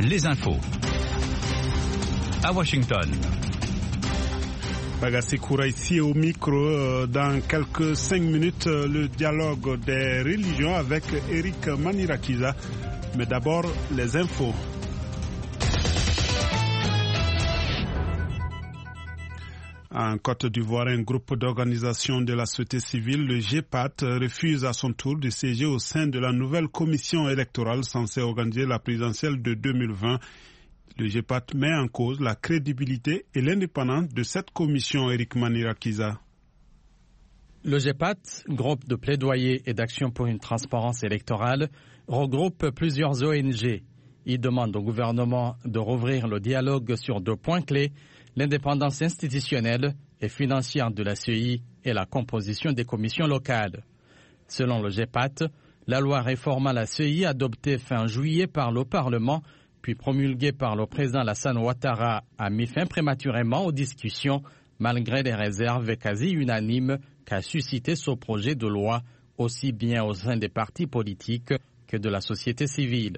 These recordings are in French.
les infos. À Washington. Bagassi Koura ici au micro. Dans quelques 5 minutes, le dialogue des religions avec Eric Manirakiza. Mais d'abord, les infos. En Côte d'Ivoire, un groupe d'organisations de la société civile, le GEPAT, refuse à son tour de siéger au sein de la nouvelle commission électorale censée organiser la présidentielle de 2020. Le GEPAT met en cause la crédibilité et l'indépendance de cette commission, Eric Manirakiza. Le GEPAT, groupe de plaidoyer et d'action pour une transparence électorale, regroupe plusieurs ONG. Il demande au gouvernement de rouvrir le dialogue sur 2 points clés: l'indépendance institutionnelle et financière de la CEI et la composition des commissions locales. Selon le GEPAT, la loi réformant la CEI adoptée fin juillet par le Parlement, puis promulguée par le président Alassane Ouattara, a mis fin prématurément aux discussions, malgré les réserves quasi unanimes qu'a suscité ce projet de loi, aussi bien au sein des partis politiques que de la société civile.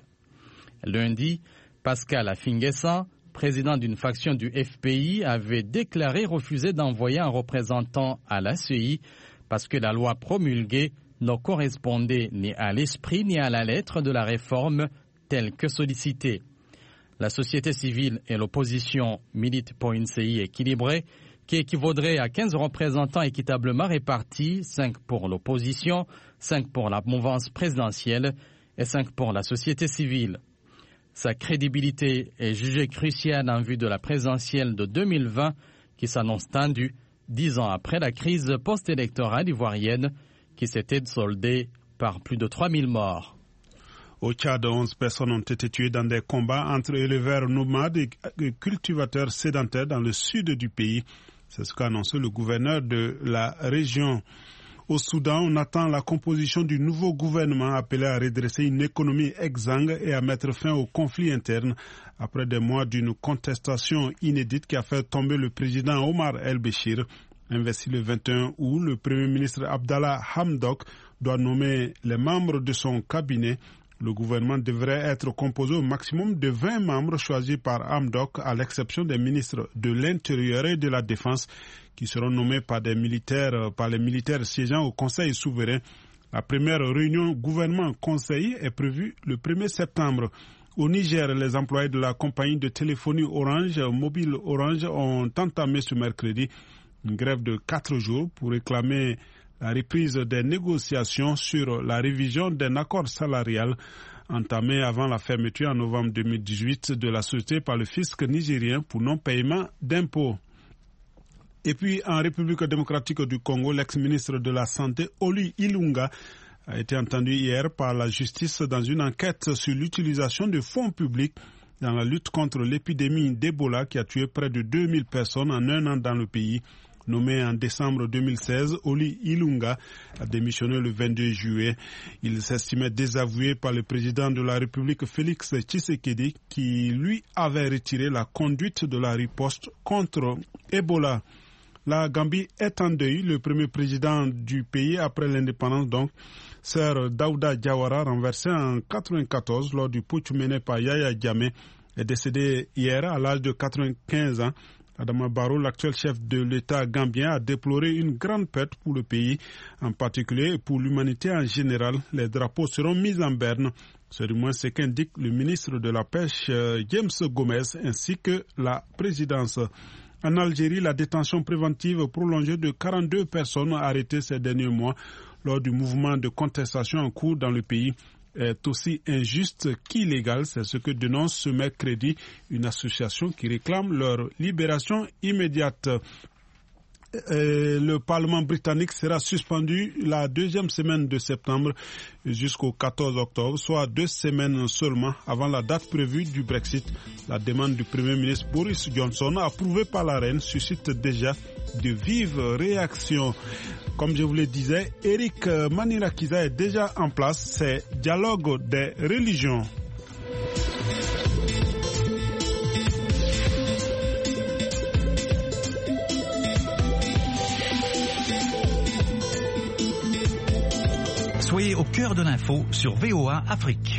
Lundi, Pascal Afingessa, président d'une faction du FPI, avait déclaré refuser d'envoyer un représentant à la CEI parce que la loi promulguée ne correspondait ni à l'esprit ni à la lettre de la réforme telle que sollicitée. La société civile et l'opposition militent pour une CEI équilibrée qui équivaudrait à 15 représentants équitablement répartis, 5 pour l'opposition, 5 pour la mouvance présidentielle et 5 pour la société civile. Sa crédibilité est jugée cruciale en vue de la présidentielle de 2020 qui s'annonce tendue 10 ans après la crise post-électorale ivoirienne qui s'était soldée par plus de 3000 morts. Au Tchad, 11 personnes ont été tuées dans des combats entre éleveurs nomades et cultivateurs sédentaires dans le sud du pays. C'est ce qu'a annoncé le gouverneur de la région. Au Soudan, on attend la composition du nouveau gouvernement appelé à redresser une économie exsangue et à mettre fin au conflit interne après des mois d'une contestation inédite qui a fait tomber le président Omar El-Béchir. Investi le 21 août, le premier ministre Abdallah Hamdok doit nommer les membres de son cabinet. Le gouvernement devrait être composé au maximum de 20 membres choisis par Hamdok, à l'exception des ministres de l'Intérieur et de la Défense, qui seront nommés par les militaires siégeant au Conseil souverain. La première réunion gouvernement-conseil est prévue le 1er septembre. Au Niger, les employés de la compagnie de téléphonie Orange, Mobile Orange, ont entamé ce mercredi une grève de 4 jours pour réclamer la reprise des négociations sur la révision d'un accord salarial entamé avant la fermeture en novembre 2018 de la société par le fisc nigérien pour non-paiement d'impôts. Et puis, en République démocratique du Congo, l'ex-ministre de la Santé, Oli Ilunga, a été entendu hier par la justice dans une enquête sur l'utilisation de fonds publics dans la lutte contre l'épidémie d'Ebola qui a tué près de 2000 personnes en un an dans le pays. Nommé en décembre 2016, Oli Ilunga a démissionné le 22 juillet. Il s'estimait désavoué par le président de la République, Félix Tshisekedi, qui lui avait retiré la conduite de la riposte contre Ebola. La Gambie est en deuil. Le premier président du pays après l'indépendance, donc, Sir Daouda Diawara, renversé en 1994 lors du putsch mené par Yaya Jammeh, est décédé hier à l'âge de 95 ans. Adama Barrow, l'actuel chef de l'État gambien, a déploré une grande perte pour le pays, en particulier et pour l'humanité en général. Les drapeaux seront mis en berne. C'est du moins ce qu'indique le ministre de la Pêche, James Gomez, ainsi que la présidence. En Algérie, la détention préventive prolongée de 42 personnes arrêtées ces derniers mois lors du mouvement de contestation en cours dans le pays est aussi injuste qu'illégale. C'est ce que dénonce ce mercredi une association qui réclame leur libération immédiate. Le Parlement britannique sera suspendu la 2e semaine de septembre jusqu'au 14 octobre, soit 2 semaines seulement avant la date prévue du Brexit. La demande du Premier ministre Boris Johnson, approuvée par la reine, suscite déjà de vives réactions. Comme je vous le disais, Eric Manirakiza est déjà en place. C'est Dialogue des religions. Soyez au cœur de l'info sur VOA Afrique.